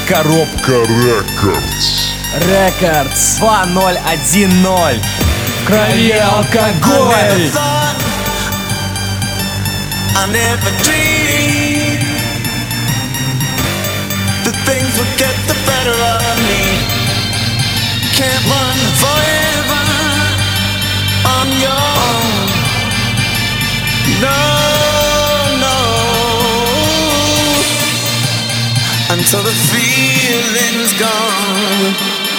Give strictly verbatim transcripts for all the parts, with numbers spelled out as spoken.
Коробка Рекордс. Рекордс два ноль один ноль. В крови алкоголь. I never dreamed that things would get the better of me. Can't run forever on your own. No, no. Until the feeling's gone.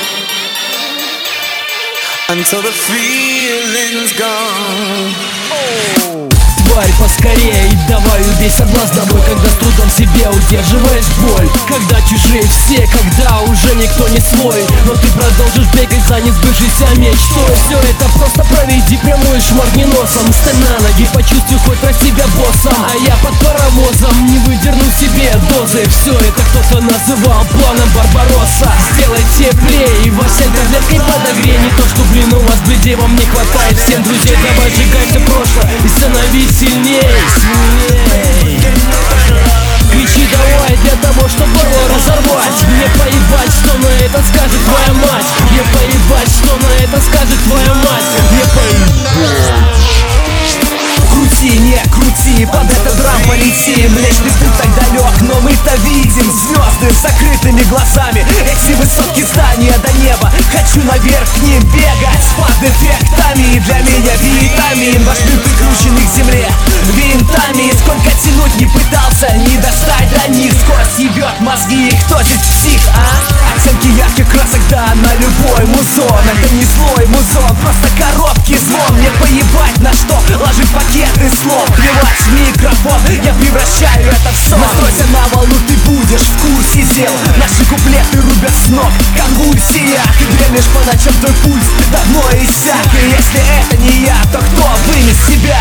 Until the feeling's gone. Oh. Тварь, поскорее, давай убей соблазн тобой, когда с трудом себе удерживаешь боль. Когда чужие все, когда уже никто не свой, но ты продолжишь бегать за несбывшейся мечтой. Все это просто проведи прямой, шморгни носом, встань на ноги, почувствуй хоть раз себя боссом. А я под паровозом не выдерну себе дозы. Все это кто-то называл планом Барбаросса. Сделай теплее и восемь таблеткой подогрей. Не то что, блин, у вас людей вам не хватает. Всем друзей давай сжигайте прошлое и становись сильней, сильней. Кричи давай для того, чтобы горло разорвать. Мне поебать, что на это скажет твоя мать. Мне поебать, что на это скажет твоя мать. Мне поебать. Крути, не крути, под этот драм полетим. Млечный путь так далек, но мы-то видим звезды с закрытыми глазами. Эти высотки здания до неба. Хочу наверх к ним бегать под эффектами. И для меня витамин. Ваш мир прикрученный к земле винтами. Сколько тянуть не пытался, не достать до них. Скорость ебет мозги, кто здесь псих, а? Оттенки ярких красок, да, на любой музон. Это не злой музон, просто коробки звон. Мне поебать на что ложить пакеты слов. Плевать в микрофон, я превращаю это в сон. Настройся на волну, ты будешь в курсе дел. Наши куплеты рубят с ног, конвульсия. Ты дремлешь по ночам, твой пульс давно иссяк. И если это не я, то кто вынес себя?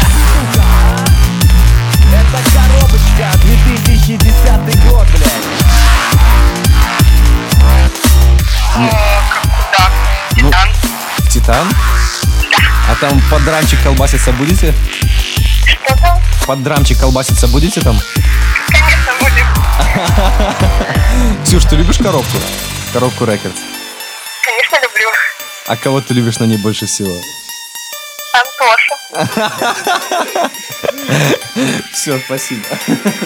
Это коробочка, две тысячи десятый год, блядь. Да. Ну, Титан? А там под драмчик колбаситься будете? что там? Под драмчик колбаситься будете там? Конечно, будем. Ксюш, ты любишь коробку? Коробку Рекордс. Конечно, люблю. А кого ты любишь на ней больше всего? Антоша. Все, спасибо.